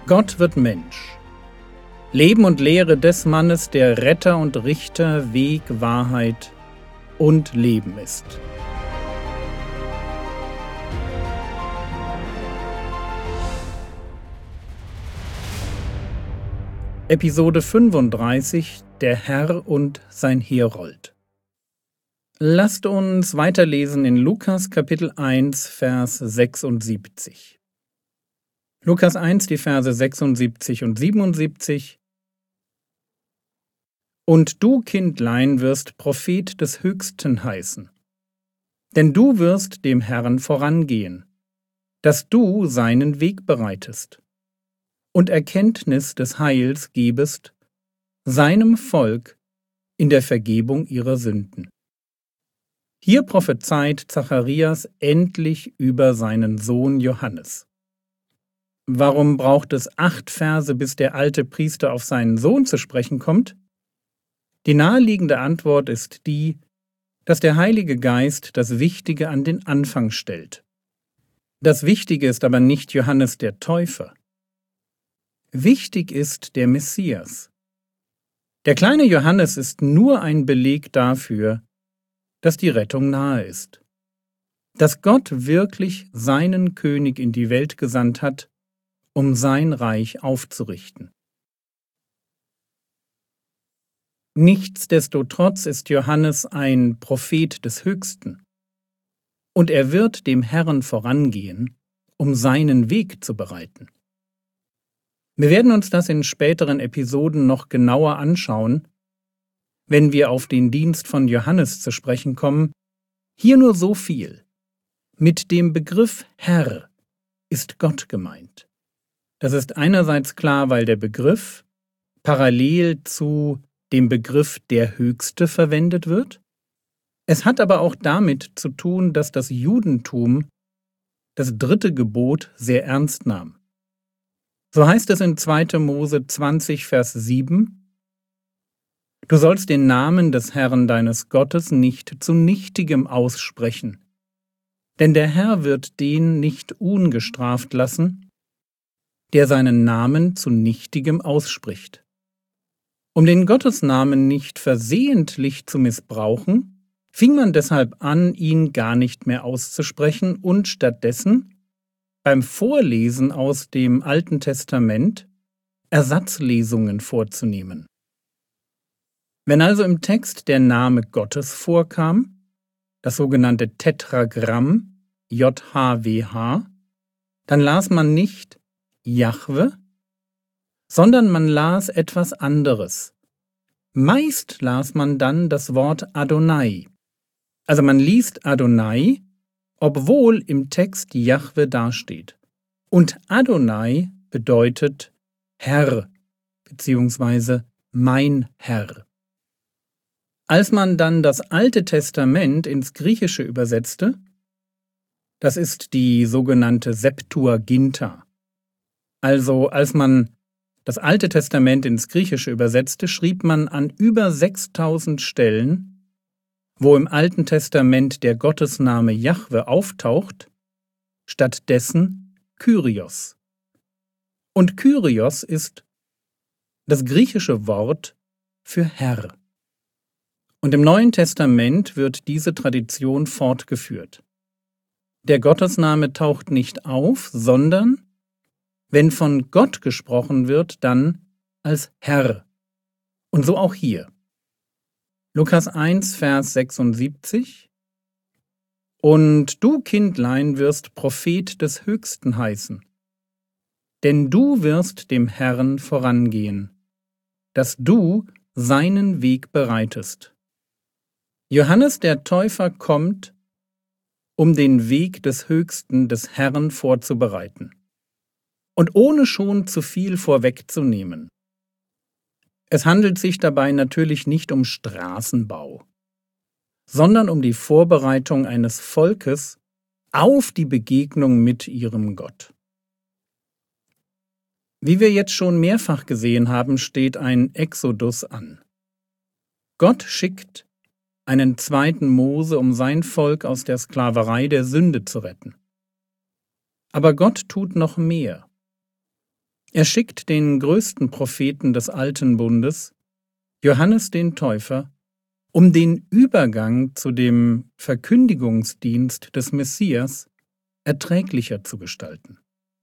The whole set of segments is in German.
Gott wird Mensch. Leben und Lehre des Mannes, der Retter und Richter, Weg, Wahrheit und Leben ist. Episode 35: Der Herr und sein Herold. Lasst uns weiterlesen in Lukas Kapitel 1, Vers 76. Lukas 1, die Verse 76 und 77. Und du, Kindlein, wirst Prophet des Höchsten heißen, denn du wirst dem Herrn vorangehen, dass du seinen Weg bereitest und Erkenntnis des Heils gebest seinem Volk in der Vergebung ihrer Sünden. Hier prophezeit Zacharias endlich über seinen Sohn Johannes. Warum braucht es 8 Verse, bis der alte Priester auf seinen Sohn zu sprechen kommt? Die naheliegende Antwort ist die, dass der Heilige Geist das Wichtige an den Anfang stellt. Das Wichtige ist aber nicht Johannes der Täufer. Wichtig ist der Messias. Der kleine Johannes ist nur ein Beleg dafür, dass die Rettung nahe ist. Dass Gott wirklich seinen König in die Welt gesandt hat, um sein Reich aufzurichten. Nichtsdestotrotz ist Johannes ein Prophet des Höchsten, und er wird dem Herrn vorangehen, um seinen Weg zu bereiten. Wir werden uns das in späteren Episoden noch genauer anschauen, wenn wir auf den Dienst von Johannes zu sprechen kommen. Hier nur so viel. Mit dem Begriff Herr ist Gott gemeint. Das ist einerseits klar, weil der Begriff parallel zu dem Begriff der Höchste verwendet wird. Es hat aber auch damit zu tun, dass das Judentum das 3. Gebot sehr ernst nahm. So heißt es in 2. Mose 20, Vers 7: Du sollst den Namen des Herrn deines Gottes nicht zu Nichtigem aussprechen, denn der Herr wird den nicht ungestraft lassen, der seinen Namen zu Nichtigem ausspricht. Um den Gottesnamen nicht versehentlich zu missbrauchen, fing man deshalb an, ihn gar nicht mehr auszusprechen und stattdessen beim Vorlesen aus dem Alten Testament Ersatzlesungen vorzunehmen. Wenn also im Text der Name Gottes vorkam, das sogenannte Tetragramm JHWH, dann las man nicht Jahwe, sondern man las etwas anderes. Meist las man dann das Wort Adonai. Also man liest Adonai, obwohl im Text Jahwe dasteht. Und Adonai bedeutet Herr bzw. mein Herr. Als man dann das Alte Testament ins Griechische übersetzte, das ist die sogenannte Septuaginta. Also als man das Alte Testament ins Griechische übersetzte, schrieb man an über 6000 Stellen, wo im Alten Testament der Gottesname Jahwe auftaucht, stattdessen Kyrios. Und Kyrios ist das griechische Wort für Herr. Und im Neuen Testament wird diese Tradition fortgeführt. Der Gottesname taucht nicht auf, sondern wenn von Gott gesprochen wird, dann als Herr. Und so auch hier. Lukas 1, Vers 76. Und du, Kindlein, wirst Prophet des Höchsten heißen, denn du wirst dem Herrn vorangehen, dass du seinen Weg bereitest. Johannes der Täufer kommt, um den Weg des Höchsten, des Herrn vorzubereiten. Und ohne schon zu viel vorwegzunehmen. Es handelt sich dabei natürlich nicht um Straßenbau, sondern um die Vorbereitung eines Volkes auf die Begegnung mit ihrem Gott. Wie wir jetzt schon mehrfach gesehen haben, steht ein Exodus an. Gott schickt einen 2. Mose, um sein Volk aus der Sklaverei der Sünde zu retten. Aber Gott tut noch mehr. Er schickt den größten Propheten des Alten Bundes, Johannes den Täufer, um den Übergang zu dem Verkündigungsdienst des Messias erträglicher zu gestalten.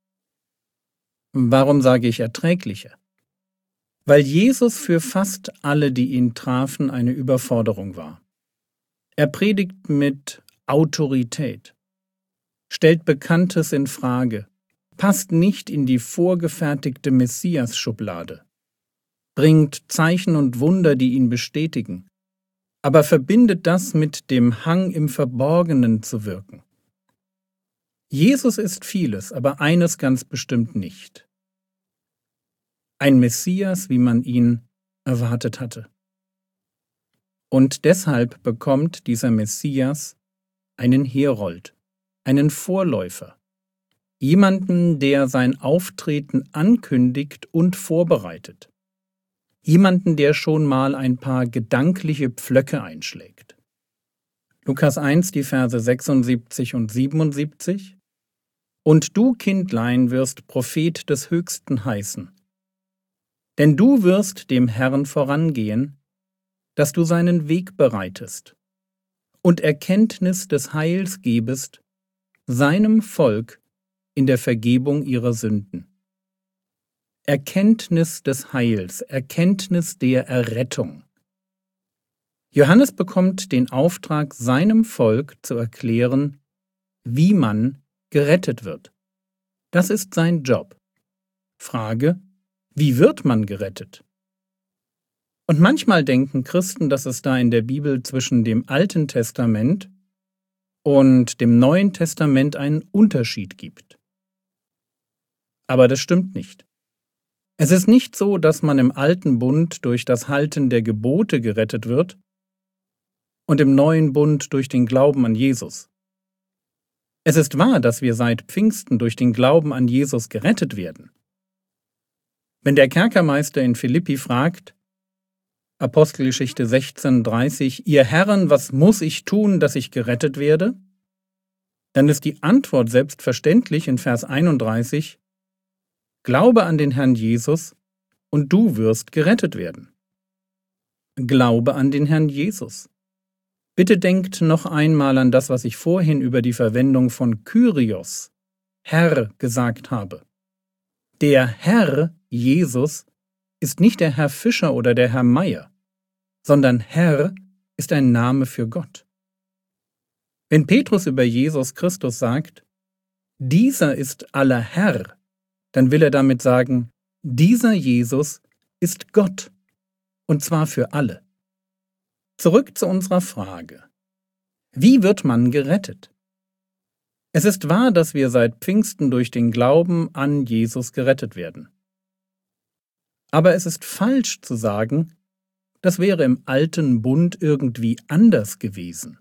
Warum sage ich erträglicher? Weil Jesus für fast alle, die ihn trafen, eine Überforderung war. Er predigt mit Autorität, stellt Bekanntes in Frage, passt nicht in die vorgefertigte Messias-Schublade, bringt Zeichen und Wunder, die ihn bestätigen, aber verbindet das mit dem Hang, im Verborgenen zu wirken. Jesus ist vieles, aber eines ganz bestimmt nicht. Ein Messias, wie man ihn erwartet hatte. Und deshalb bekommt dieser Messias einen Herold, einen Vorläufer, jemanden, der sein Auftreten ankündigt und vorbereitet, jemanden, der schon mal ein paar gedankliche Pflöcke einschlägt. Lukas 1, die Verse 76 und 77: Und du, Kindlein, wirst Prophet des Höchsten heißen, denn du wirst dem Herrn vorangehen, dass du seinen Weg bereitest und Erkenntnis des Heils gebest, seinem Volk in der Vergebung ihrer Sünden. Erkenntnis des Heils, Erkenntnis der Errettung. Johannes bekommt den Auftrag, seinem Volk zu erklären, wie man gerettet wird. Das ist sein Job. Frage: Wie wird man gerettet? Und manchmal denken Christen, dass es da in der Bibel zwischen dem Alten Testament und dem Neuen Testament einen Unterschied gibt. Aber das stimmt nicht. Es ist nicht so, dass man im Alten Bund durch das Halten der Gebote gerettet wird und im Neuen Bund durch den Glauben an Jesus. Es ist wahr, dass wir seit Pfingsten durch den Glauben an Jesus gerettet werden. Wenn der Kerkermeister in Philippi fragt, Apostelgeschichte 16,30, ihr Herren, was muss ich tun, dass ich gerettet werde? Dann ist die Antwort selbstverständlich in Vers 31, Glaube an den Herrn Jesus und du wirst gerettet werden. Glaube an den Herrn Jesus. Bitte denkt noch einmal an das, was ich vorhin über die Verwendung von Kyrios, Herr, gesagt habe. Der Herr Jesus ist nicht der Herr Fischer oder der Herr Meier, sondern Herr ist ein Name für Gott. Wenn Petrus über Jesus Christus sagt, dieser ist aller Herr, dann will er damit sagen, dieser Jesus ist Gott, und zwar für alle. Zurück zu unserer Frage. Wie wird man gerettet? Es ist wahr, dass wir seit Pfingsten durch den Glauben an Jesus gerettet werden. Aber es ist falsch zu sagen, das wäre im Alten Bund irgendwie anders gewesen.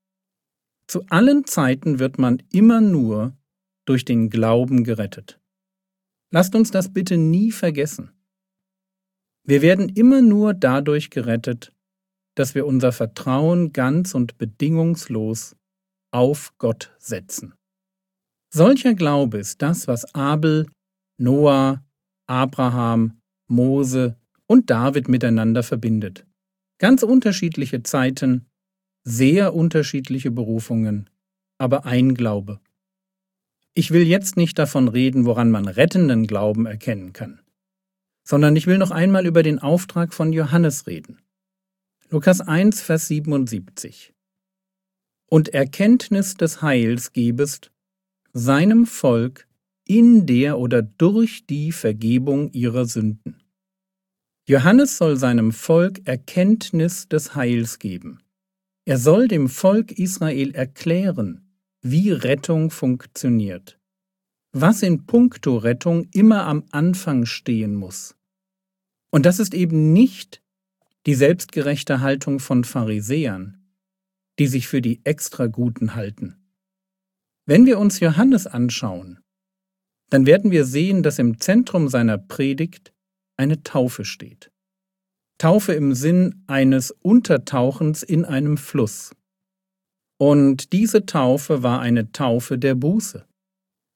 Zu allen Zeiten wird man immer nur durch den Glauben gerettet. Lasst uns das bitte nie vergessen. Wir werden immer nur dadurch gerettet, dass wir unser Vertrauen ganz und bedingungslos auf Gott setzen. Solcher Glaube ist das, was Abel, Noah, Abraham, Mose und David miteinander verbindet. Ganz unterschiedliche Zeiten, sehr unterschiedliche Berufungen, aber ein Glaube. Ich will jetzt nicht davon reden, woran man rettenden Glauben erkennen kann, sondern ich will noch einmal über den Auftrag von Johannes reden. Lukas 1, Vers 77. Und Erkenntnis des Heils gebest, seinem Volk in der oder durch die Vergebung ihrer Sünden. Johannes soll seinem Volk Erkenntnis des Heils geben. Er soll dem Volk Israel erklären, wie Rettung funktioniert, was in puncto Rettung immer am Anfang stehen muss. Und das ist eben nicht die selbstgerechte Haltung von Pharisäern, die sich für die Extraguten halten. Wenn wir uns Johannes anschauen, dann werden wir sehen, dass im Zentrum seiner Predigt eine Taufe steht. Taufe im Sinn eines Untertauchens in einem Fluss. Und diese Taufe war eine Taufe der Buße.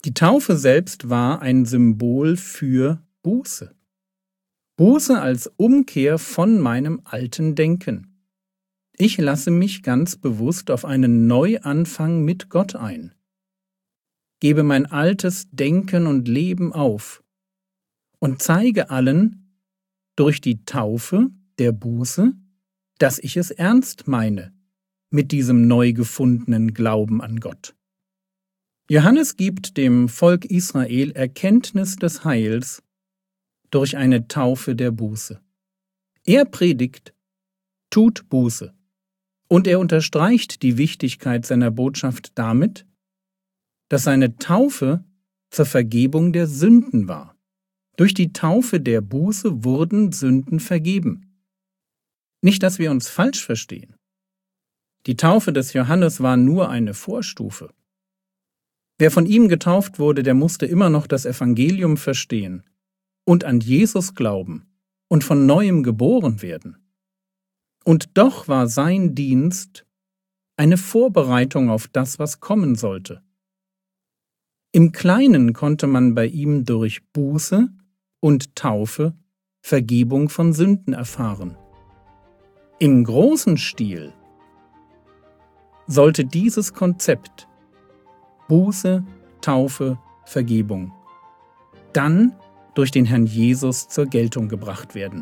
Die Taufe selbst war ein Symbol für Buße. Buße als Umkehr von meinem alten Denken. Ich lasse mich ganz bewusst auf einen Neuanfang mit Gott ein. Gebe mein altes Denken und Leben auf und zeige allen durch die Taufe der Buße, dass ich es ernst meine mit diesem neu gefundenen Glauben an Gott. Johannes gibt dem Volk Israel Erkenntnis des Heils durch eine Taufe der Buße. Er predigt, tut Buße, und er unterstreicht die Wichtigkeit seiner Botschaft damit, dass seine Taufe zur Vergebung der Sünden war. Durch die Taufe der Buße wurden Sünden vergeben. Nicht, dass wir uns falsch verstehen. Die Taufe des Johannes war nur eine Vorstufe. Wer von ihm getauft wurde, der musste immer noch das Evangelium verstehen und an Jesus glauben und von neuem geboren werden. Und doch war sein Dienst eine Vorbereitung auf das, was kommen sollte. Im Kleinen konnte man bei ihm durch Buße und Taufe Vergebung von Sünden erfahren. Im großen Stil sollte dieses Konzept Buße, Taufe, Vergebung dann durch den Herrn Jesus zur Geltung gebracht werden.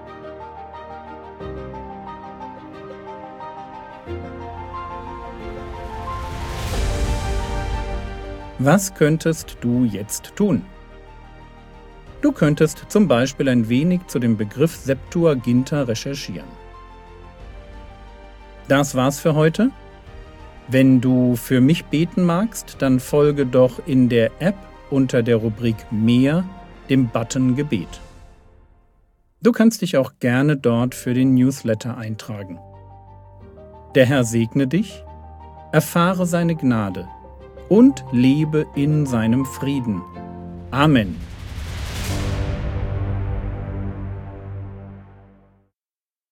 Was könntest du jetzt tun? Du könntest zum Beispiel ein wenig zu dem Begriff Septuaginta recherchieren. Das war's für heute. Wenn du für mich beten magst, dann folge doch in der App unter der Rubrik Mehr dem Button Gebet. Du kannst dich auch gerne dort für den Newsletter eintragen. Der Herr segne dich, erfahre seine Gnade und lebe in seinem Frieden. Amen.